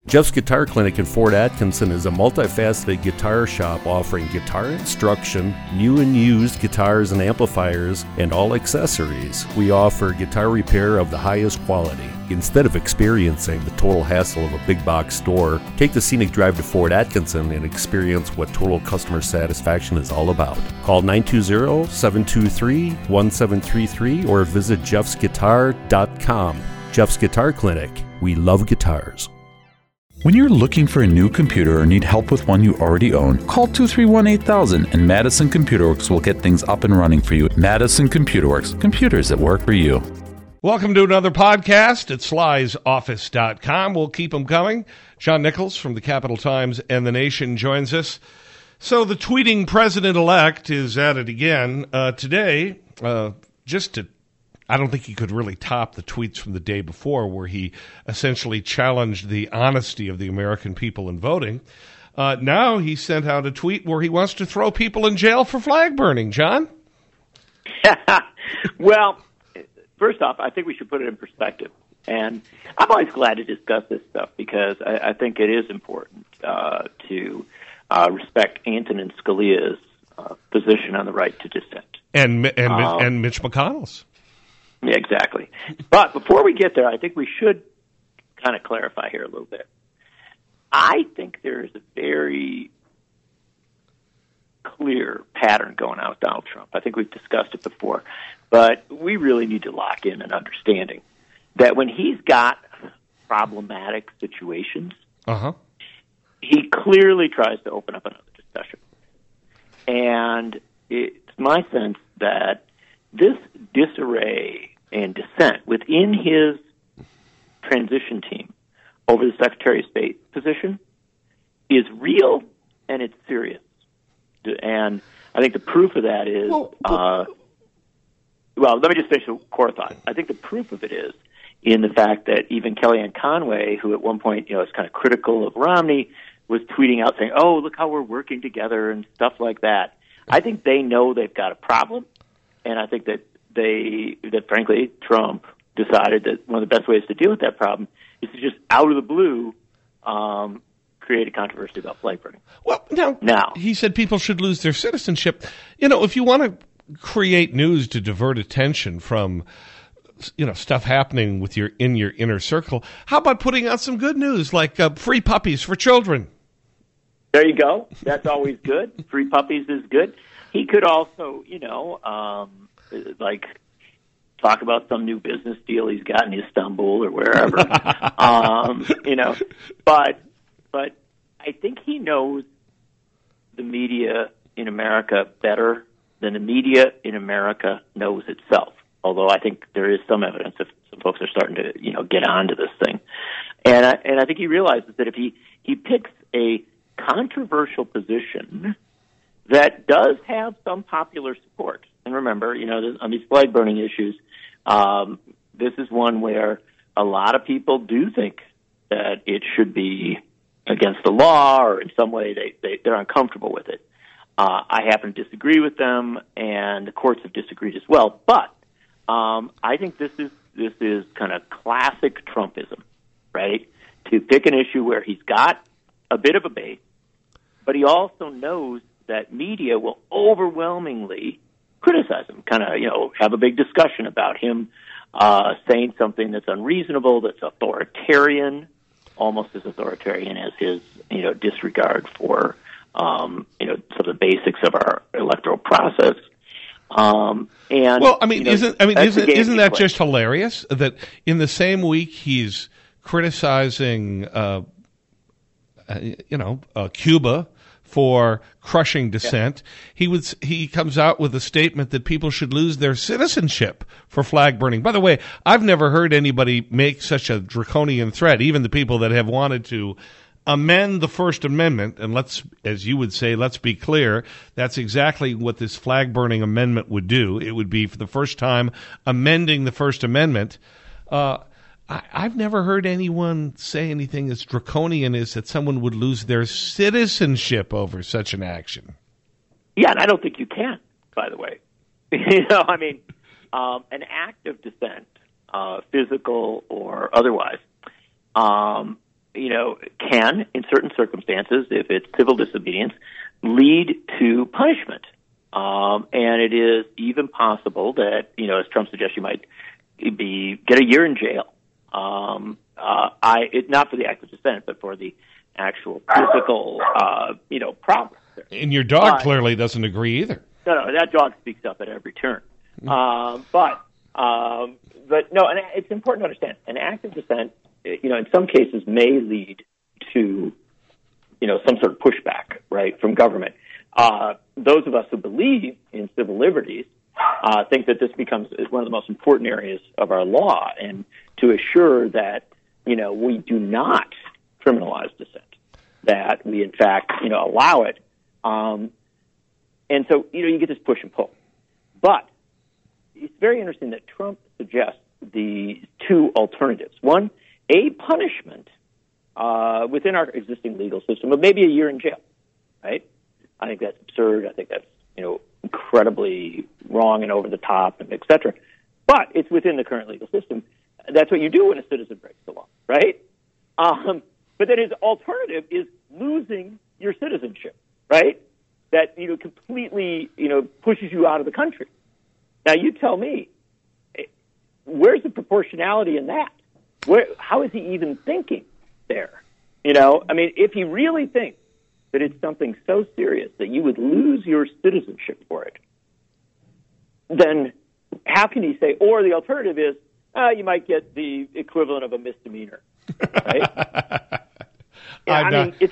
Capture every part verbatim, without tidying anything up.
Jeff's Guitar Clinic in Fort Atkinson is a multifaceted guitar shop offering guitar instruction, new and used guitars and amplifiers, and all accessories. We offer guitar repair of the highest quality. Instead of experiencing the total hassle of a big box store, take the scenic drive to Fort Atkinson and experience what total customer satisfaction is all about. Call nine two zero, seven two three, one seven three three or visit jeffs guitar dot com. Jeff's Guitar Clinic. We love guitars. When you're looking for a new computer or need help with one you already own, call two three one, eight thousand and Madison Computer Works will get things up and running for you. Madison Computer Works, computers that work for you. Welcome to another podcast at slys office dot com. We'll keep them coming. John Nichols from the Capital Times and The Nation joins us. So the tweeting president-elect is at it again. Uh, today, uh, just to I don't think he could really top the tweets from the day before where he essentially challenged the honesty of the American people in voting. Uh, now he sent out a tweet where he wants to throw people in jail for flag burning. John? Well, first off, I think we should put it in perspective. And I'm always glad to discuss this stuff because I, I think it is important uh, to uh, respect Antonin Scalia's uh, position on the right to dissent. And, and, um, and Mitch McConnell's. Yeah, exactly. But before we get there, I think we should kind of clarify here a little bit. I think there is a very clear pattern going on with Donald Trump. I think we've discussed it before. But we really need to lock in an understanding that when he's got problematic situations, uh-huh. he clearly tries to open up another discussion. And it's my sense that this disarray and dissent within his transition team over the Secretary of State position is real and it's serious. And I think the proof of that is, well, uh, well, let me just finish the core thought. I think the proof of it is in the fact that even Kellyanne Conway, who at one point, you know, is kind of critical of Romney, was tweeting out saying, oh, look how we're working together and stuff like that. I think they know they've got a problem. And I think that they, that frankly, Trump decided that one of the best ways to deal with that problem is to just out of the blue um, create a controversy about flag burning. Well, now, now, he said people should lose their citizenship. You know, if you want to create news to divert attention from, you know, stuff happening with your in your inner circle, how about putting out some good news like uh, free puppies for children? There you go. That's always good. Free puppies is good. He could also, you know, um, like talk about some new business deal he's got in Istanbul or wherever, um, you know. But but I think he knows the media in America better than the media in America knows itself. Although I think there is some evidence that some folks are starting to, you know, get onto this thing, and I, and I think he realizes that if he he picks a controversial position that does have some popular support. And remember, you know, on these flag burning issues, um, this is one where a lot of people do think that it should be against the law or in some way they, they, they're uncomfortable with it. Uh, I happen to disagree with them, and the courts have disagreed as well. But um, I think this is this is kind of classic Trumpism, right? To pick an issue where he's got a bit of a base, but he also knows that media will overwhelmingly criticize him, kind of, you know, have a big discussion about him uh, saying something that's unreasonable, that's authoritarian, almost as authoritarian as his, you know, disregard for, um, you know, some of the basics of our electoral process. Um, and well, I mean, you know, isn't I mean isn't isn't that play. just hilarious that in the same week he's criticizing, uh, uh, you know, uh, Cuba for crushing dissent, yeah. he was he comes out with a statement that people should lose their citizenship for flag burning. By the way, I've never heard anybody make such a draconian threat, even the people that have wanted to amend the First Amendment, and let's, as you would say, let's be clear, that's exactly what this flag burning amendment would do. It would be, for the first time, amending the First Amendment. Uh, I, I've never heard anyone say anything as draconian as that someone would lose their citizenship over such an action. Yeah, and I don't think you can, by the way. you know, I mean, um, an act of dissent, uh, physical or otherwise, um, you know, can, in certain circumstances, if it's civil disobedience, lead to punishment. Um, and it is even possible that, you know, as Trump suggests, you might be get a year in jail. Um, uh, I it, not for the act of dissent, but for the actual physical, uh, you know, problem. And your dog but, clearly doesn't agree either. No, no, that dog speaks up at every turn. Um, but, um, but no, and it's important to understand an act of dissent, you know, in some cases may lead to, you know, some sort of pushback, right, from government. Uh, those of us who believe in civil liberties uh, think that this becomes one of the most important areas of our law, and to assure that, you know, we do not criminalize dissent, that we, in fact, you know, allow it. Um, and so, you know, you get this push and pull. But it's very interesting that Trump suggests the two alternatives. One, a punishment uh, within our existing legal system of maybe a year in jail, right? I think that's absurd. I think that's, you know, incredibly wrong and over the top, and et cetera. But it's within the current legal system. That's what you do when a citizen breaks the law, right? Um, but then his alternative is losing your citizenship, right? That, you know, completely, you know, pushes you out of the country. Now, you tell me, where's the proportionality in that? Where, how is he even thinking there? You know, I mean, if he really thinks that it's something so serious that you would lose your citizenship for it, then how can he say, or the alternative is, uh, you might get the equivalent of a misdemeanor, right? yeah, I mean, it's,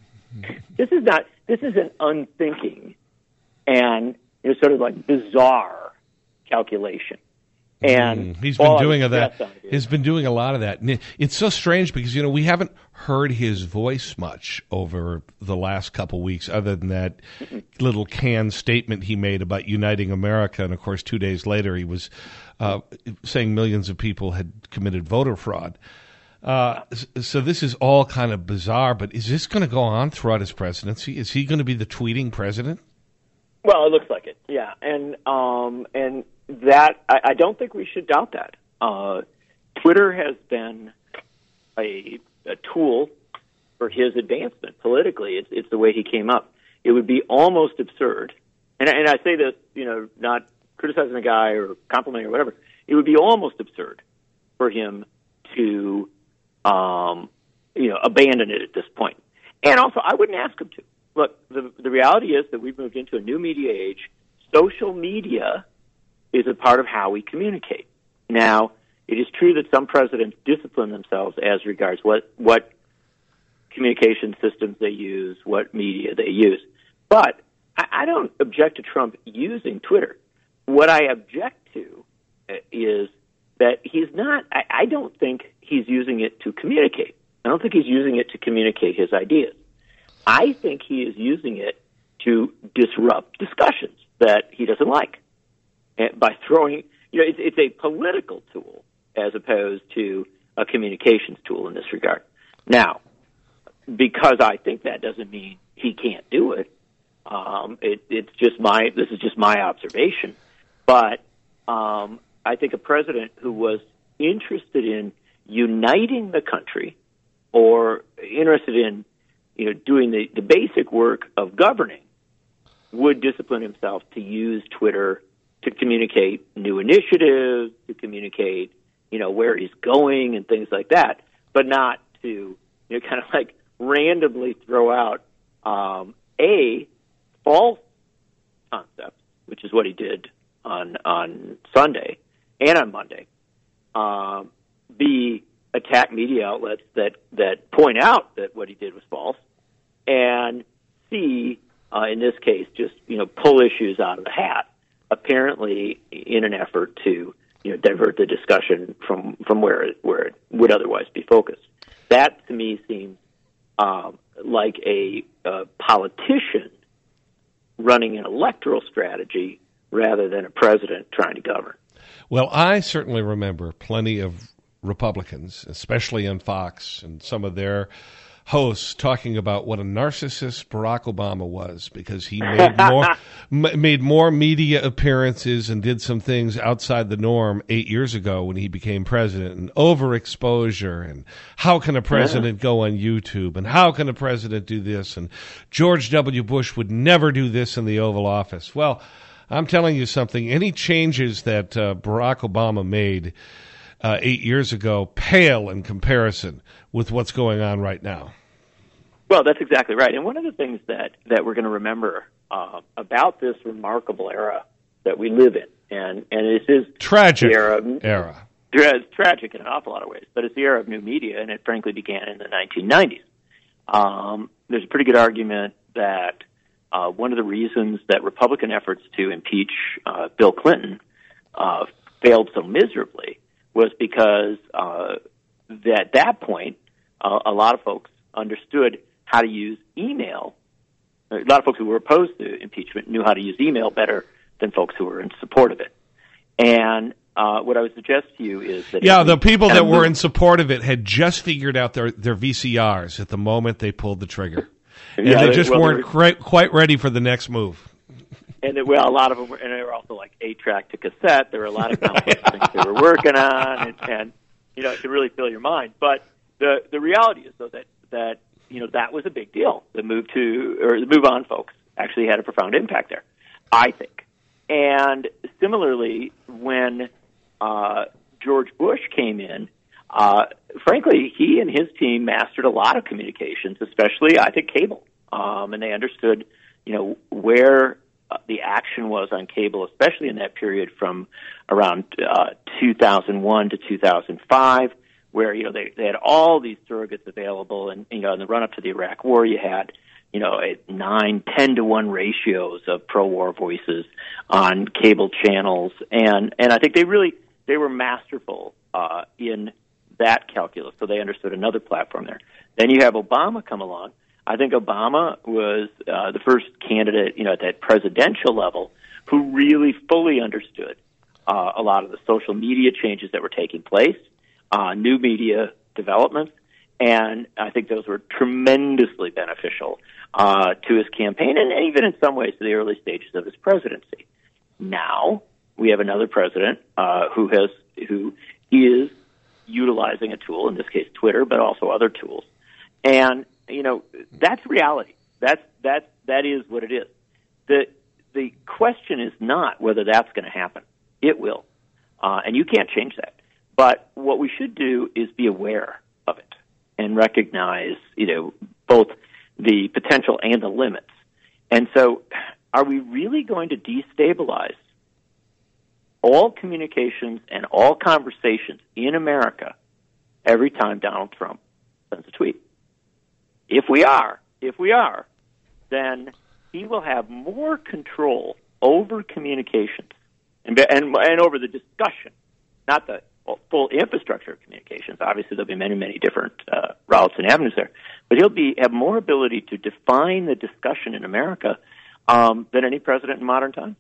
this is not, this is an unthinking and, you know, sort of like bizarre calculation. And mm, he's been doing that. He's been doing a lot of that. It's so strange because, you know, we haven't heard his voice much over the last couple weeks, other than that Mm-mm. little canned statement he made about uniting America. And of course, two days later, he was uh, saying millions of people had committed voter fraud. Uh, so this is all kind of bizarre. But is this going to go on throughout his presidency? Is he going to be the tweeting president? Well, it looks like it. Yeah, and um, and. That I, I don't think we should doubt that. Uh, Twitter has been a, a tool for his advancement politically. It's, it's the way he came up. It would be almost absurd, and, and I say this, you know, not criticizing a guy or complimenting or whatever. It would be almost absurd for him to, um, you know, abandon it at this point. And also, I wouldn't ask him to. Look, the the reality is that we've moved into a new media age. Social media is a part of how we communicate. Now, it is true that some presidents discipline themselves as regards what, what communication systems they use, what media they use. But I, I don't object to Trump using Twitter. What I object to is that he's not, I, I don't think he's using it to communicate. I don't think he's using it to communicate his ideas. I think he is using it to disrupt discussions that he doesn't like. By throwing, you know, it's, it's a political tool as opposed to a communications tool in this regard. Now, because I think that doesn't mean he can't do it. Um, it it's just my, this is just my observation. But um, I think a president who was interested in uniting the country or interested in, you know, doing the, the basic work of governing would discipline himself to use Twitter to communicate new initiatives, to communicate, you know, where he's going and things like that, but not to, you know, kind of like randomly throw out, um, A, false concepts, which is what he did on, on Sunday and on Monday. Um, B, attack media outlets that, that point out that what he did was false. And C, uh, in this case, just, you know, pull issues out of the hat, apparently in an effort to, you know, divert the discussion from, from where it, where it would otherwise be focused. That, to me, seems um, like a, a politician running an electoral strategy rather than a president trying to govern. Well, I certainly remember plenty of Republicans, especially on Fox and some of their hosts talking about what a narcissist Barack Obama was because he made more m- made more media appearances and did some things outside the norm eight years ago when he became president, and overexposure, and how can a president yeah. go on YouTube, and how can a president do this, and George W. Bush would never do this in the Oval Office. Well, I'm telling you something, any changes that uh, Barack Obama made uh, eight years ago pale in comparison with what's going on right now. Well, that's exactly right. And one of the things that, that we're going to remember uh, about this remarkable era that we live in, and, and it is tragic the era, of, era. It's tragic in an awful lot of ways, but it's the era of new media, and it frankly began in the nineteen nineties. Um, there's a pretty good argument that uh, one of the reasons that Republican efforts to impeach uh, Bill Clinton uh, failed so miserably was because uh, at that point, uh, a lot of folks understood how to use email. A lot of folks who were opposed to impeachment knew how to use email better than folks who were in support of it. And uh, what I would suggest to you is that... Yeah, the people that were in support of it had just figured out their, their V C Rs at the moment they pulled the trigger. And yeah, they just well, weren't were, quite, quite ready for the next move. And it, well, a lot of them were, and they were also like eight track to cassette. There were a lot of complex things they were working on, and, and you know, it could really fill your mind. But the the reality is, though, that that you know that was a big deal. The move to or the move on, folks, actually had a profound impact there, I think. And similarly, when uh, George Bush came in, uh, frankly, he and his team mastered a lot of communications, especially I think cable, um, and they understood, you know, where uh, the action was on cable, especially in that period from around uh, two thousand one to two thousand five. Where, you know, they, they had all these surrogates available, and, you know, in the run-up to the Iraq War, you had, you know, a nine, ten to one ratios of pro-war voices on cable channels, and, and I think they really, they were masterful uh, in that calculus, so they understood another platform there. Then you have Obama come along. I think Obama was uh, the first candidate, you know, at that presidential level who really fully understood uh, a lot of the social media changes that were taking place, Uh, new media developments, and I think those were tremendously beneficial uh, to his campaign and even in some ways to the early stages of his presidency. Now we have another president uh, who has who is utilizing a tool, in this case Twitter, but also other tools, and you know that's reality. That's that that is what it is. the The question is not whether that's going to happen. It will, uh, and you can't change that. But what we should do is be aware of it and recognize, you know, both the potential and the limits. And so, are we really going to destabilize all communications and all conversations in America every time Donald Trump sends a tweet? If we are, if we are, then he will have more control over communications and and, and over the discussion, not the full infrastructure of communications. Obviously, there'll be many, many different uh, routes and avenues there. But he'll be have more ability to define the discussion in America um, than any president in modern time.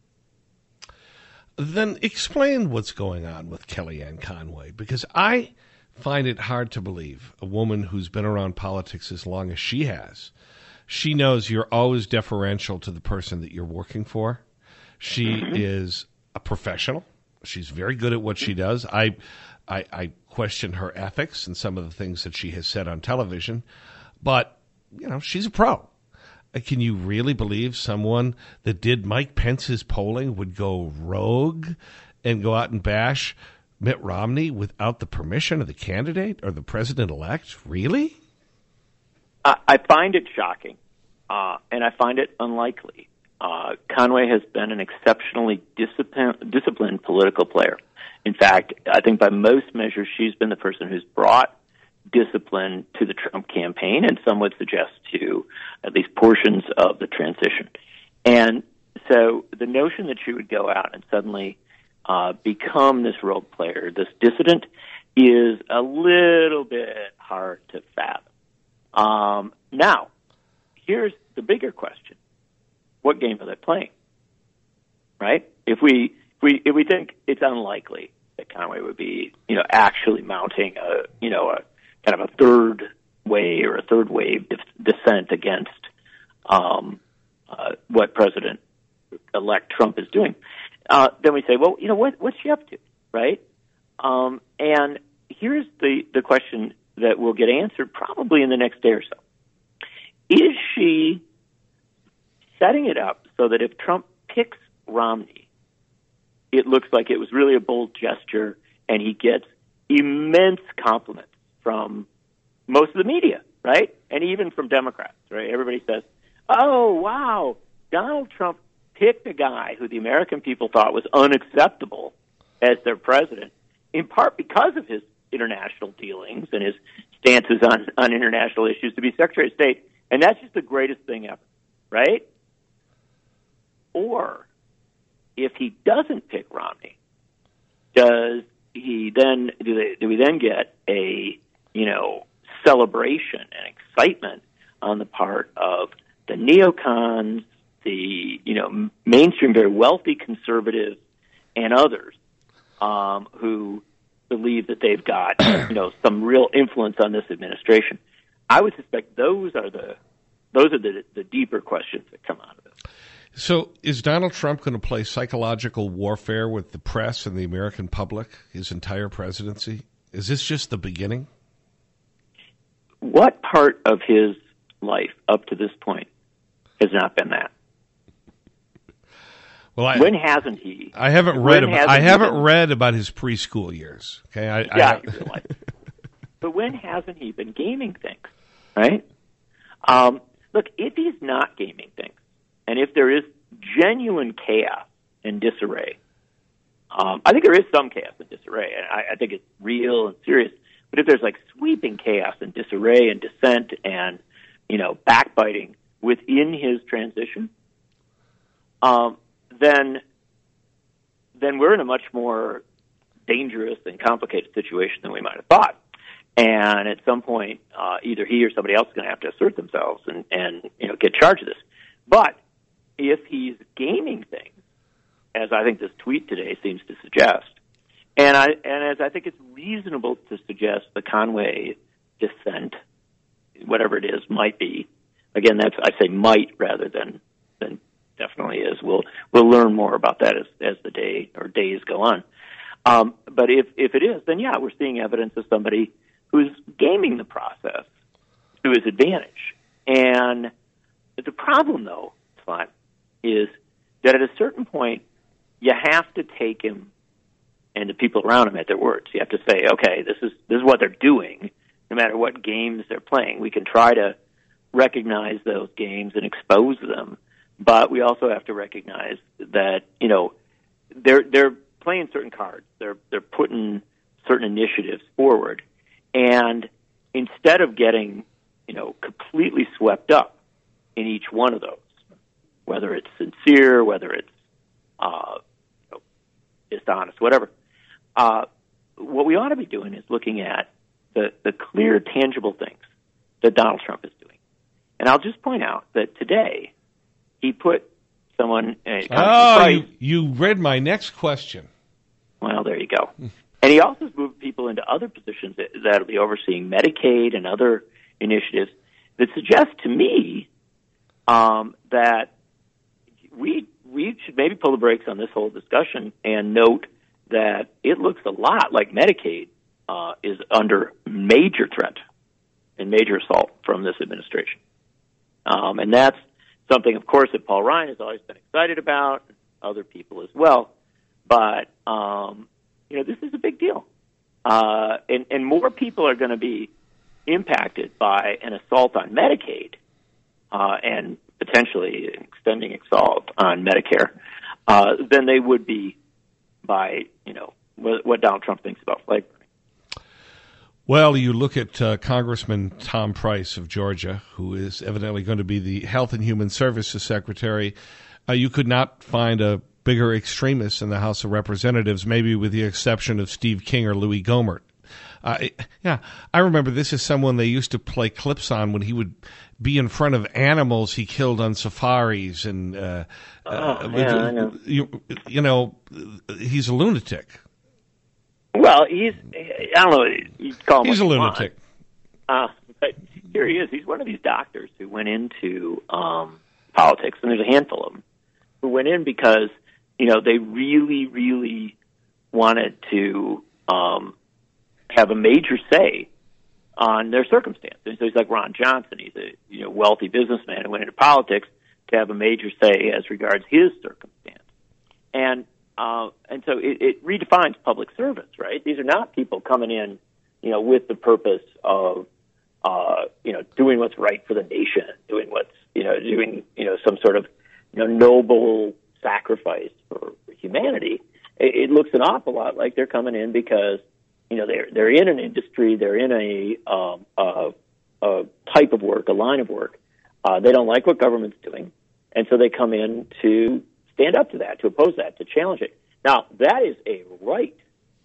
Then explain what's going on with Kellyanne Conway, because I find it hard to believe a woman who's been around politics as long as she has. She knows you're always deferential to the person that you're working for. She mm-hmm. is a professional. She's very good at what she does. I, I, I question her ethics and some of the things that she has said on television, but you know she's a pro. Can you really believe someone that did Mike Pence's polling would go rogue and go out and bash Mitt Romney without the permission of the candidate or the president-elect? Really? I, I find it shocking, uh, and I find it unlikely. Uh, Conway has been an exceptionally discipline, disciplined political player. In fact, I think by most measures, she's been the person who's brought discipline to the Trump campaign, and some would suggest to at least portions of the transition. And so the notion that she would go out and suddenly uh, become this rogue player, this dissident, is a little bit hard to fathom. Um, now, here's the bigger question. What game are they playing? Right? If we if we if we think it's unlikely that Conway would be, you know, actually mounting a you know a kind of a third way or a third wave dissent against um, uh, what President-elect Trump is doing. Uh, then we say, well, you know, what, what's she up to, right? Um, and here's the, the question that will get answered probably in the next day or so. Is she setting it up so that if Trump picks Romney, it looks like it was really a bold gesture and he gets immense compliments from most of the media, right? And even from Democrats, right? Everybody says, oh, wow, Donald Trump picked a guy who the American people thought was unacceptable as their president, in part because of his international dealings and his stances on, on international issues to be Secretary of State. And that's just the greatest thing ever, right? Or if he doesn't pick Romney, does he then do, they, do we then get a, you know, celebration and excitement on the part of the neocons, the, you know, mainstream, very wealthy conservatives, and others um, who believe that they've got, you know, some real influence on this administration? I would suspect those are the those are the, the deeper questions that come out of this. So is Donald Trump going to play psychological warfare with the press and the American public his entire presidency? Is this just the beginning? What part of his life up to this point has not been that? Well, I, when hasn't he? I haven't read. About, I haven't been, read about his preschool years. Okay, I, yeah, I, I but when hasn't he been gaming things? Right? Um, look, if he's not gaming things, and if there is genuine chaos and disarray, um, I think there is some chaos and disarray, and I, I think it's real and serious. But if there's like sweeping chaos and disarray and dissent and, you know, backbiting within his transition, um, then then we're in a much more dangerous and complicated situation than we might have thought. And at some point, uh, either he or somebody else is going to have to assert themselves and, and you know get charge of this. But if he's gaming things, as I think this tweet today seems to suggest, and I and as I think it's reasonable to suggest the Conway dissent, whatever it is, might be. Again, that's I say might rather than than definitely is. We'll we'll learn more about that as as the day or days go on. Um, but if if it is, then yeah, we're seeing evidence of somebody who's gaming the process to his advantage. And the problem, though, Scott, is that at a certain point, you have to take him and the people around him at their words. You have to say, okay, this is this is what they're doing, no matter what games they're playing. We can try to recognize those games and expose them, but we also have to recognize that, you know, they're they're playing certain cards. They're they're putting certain initiatives forward. And instead of getting, you know, completely swept up in each one of those, whether it's sincere, whether it's uh, you know, dishonest, whatever, uh, what we ought to be doing is looking at the, the clear, tangible things that Donald Trump is doing. And I'll just point out that today he put someone... Uh, oh, you, you read my next question. Well, there you go. And he also has moved people into other positions that, that'll be overseeing Medicaid and other initiatives that suggest to me um, that we we should maybe pull the brakes on this whole discussion and note that it looks a lot like Medicaid uh, is under major threat and major assault from this administration. Um, and that's something, of course, that Paul Ryan has always been excited about, other people as well. But... Um, You know, this is a big deal. Uh, and, and more people are going to be impacted by an assault on Medicaid uh, and potentially extending assault on Medicare uh, than they would be by, you know, what, what Donald Trump thinks about flag burning. Well, you look at uh, Congressman Tom Price of Georgia, who is evidently going to be the Health and Human Services Secretary. Uh, you could not find a bigger extremists in the House of Representatives, maybe with the exception of Steve King or Louis Gohmert. Uh, yeah, I remember this is someone they used to play clips on when he would be in front of animals he killed on safaris. And, uh, oh, uh, yeah, I know. You, you know, he's a lunatic. Well, he's, I don't know, you call him He's a what you lunatic. want. Uh, but here he is. He's one of these doctors who went into um, politics, and there's a handful of them who went in because, you know, they really, really wanted to um, have a major say on their circumstance. And so he's like Ron Johnson. He's a you know wealthy businessman who went into politics to have a major say as regards his circumstance. And uh, and so it, it redefines public service, right? These are not people coming in, you know, with the purpose of, uh, you know, doing what's right for the nation, doing what's, you know, doing, you know, some sort of, you know, noble sacrifice for humanity. It, it looks an awful lot like they're coming in because, you know, they're they're in an industry, they're in a um, a, a type of work, a line of work. Uh, they don't like what government's doing, and so they come in to stand up to that, to oppose that, to challenge it. Now, that is a right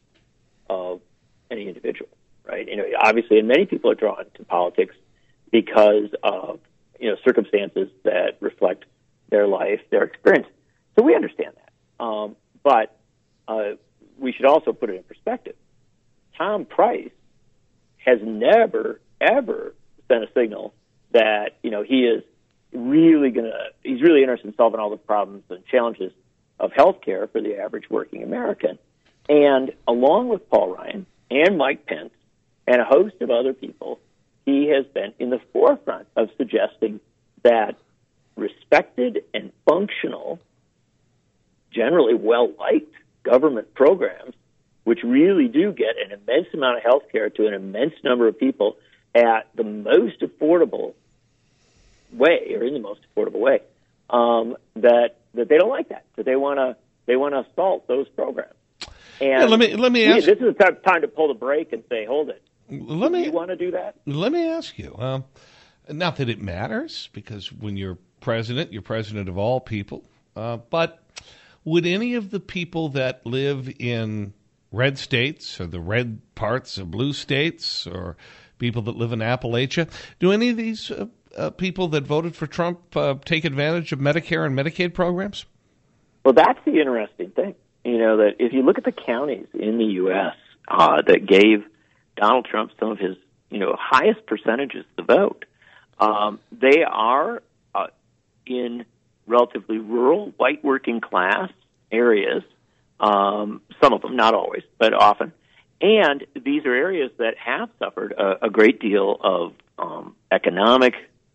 of any individual, right? You know, obviously, and many people are drawn to politics because of, you know, circumstances that reflect their life, their experience. So we understand that. Um, but uh, we should also put it in perspective. Tom Price has never, ever sent a signal that, you know, he is really going to, he's really interested in solving all the problems and challenges of healthcare for the average working American. And along with Paul Ryan and Mike Pence and a host of other people, he has been in the forefront of suggesting that respected and functional, generally well-liked government programs, which really do get an immense amount of health care to an immense number of people at the most affordable way, or in the most affordable way, um, that that they don't like that, that they want to they want to assault those programs. And yeah, let me let me ask. This is a time to pull the brake and say, hold it. Let do me. You want to do that? Let me ask you. Um, not that it matters, because when you're president, you're president of all people. Uh, but would any of the people that live in red states or the red parts of blue states, or people that live in Appalachia, do any of these uh, uh, people that voted for Trump uh, take advantage of Medicare and Medicaid programs? Well, that's the interesting thing. You know, that if you look at the counties in the U S uh, that gave Donald Trump some of his, you know, highest percentages of the vote, um, they are uh, in relatively rural, white working class areas. Um, some of them, not always, but often. And these are areas that have suffered a, a great deal of um, economic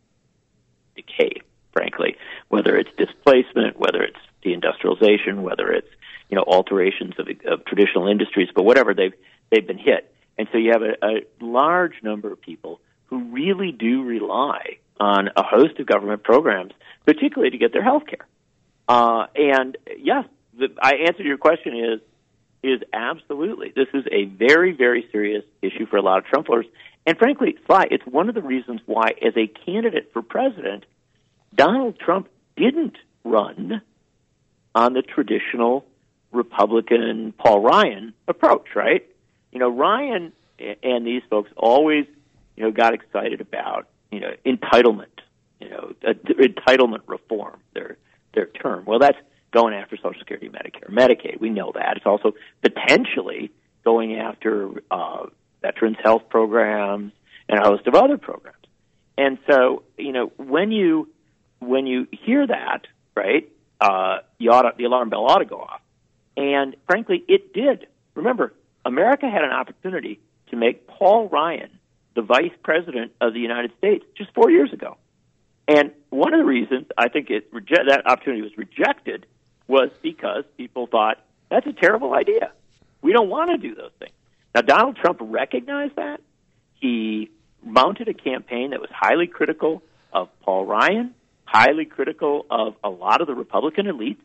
decay, frankly, whether it's displacement, whether it's deindustrialization, whether it's, you know, alterations of, of traditional industries, but whatever, they've, they've been hit. And so you have a, a large number of people who really do rely on a host of government programs, particularly to get their health care. Uh, and yes, the I answer to your question is is absolutely. This is a very, very serious issue for a lot of Trump voters. And frankly, Sly, it's one of the reasons why, as a candidate for president, Donald Trump didn't run on the traditional Republican Paul Ryan approach, right? You know, Ryan and these folks always, you know, got excited about, you know, entitlement, you know, uh, entitlement reform, their their term. Well, that's going after Social Security, Medicare, Medicaid. We know that. It's also potentially going after uh, veterans' health programs and a host of other programs. And so, you know, when you when you hear that, right, uh, you ought to, the alarm bell ought to go off. And frankly, it did. Remember, America had an opportunity to make Paul Ryan the vice president of the United States just four years ago. And one of the reasons I think it reje- that opportunity was rejected was because people thought, that's a terrible idea. We don't want to do those things. Now, Donald Trump recognized that. He mounted a campaign that was highly critical of Paul Ryan, highly critical of a lot of the Republican elites,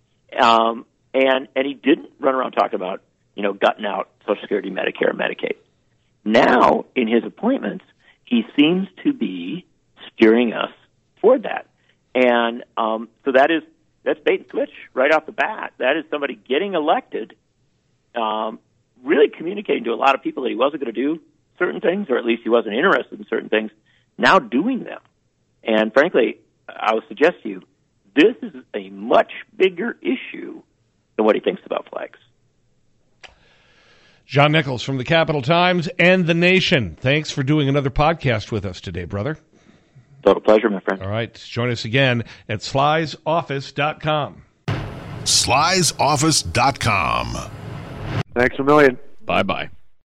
um, and, and he didn't run around talking about, you know, gutting out Social Security, Medicare, and Medicaid. Now, in his appointments, he seems to be steering us toward that. And um, so that is that's bait and switch right off the bat. That is somebody getting elected, um, really communicating to a lot of people that he wasn't going to do certain things, or at least he wasn't interested in certain things, now doing them. And frankly, I would suggest to you, this is a much bigger issue than what he thinks about flags. John Nichols from the Capital Times and The Nation. Thanks for doing another podcast with us today, brother. Total pleasure, my friend. All right. Join us again at slys office dot com. slys office dot com. Thanks a million. Bye-bye.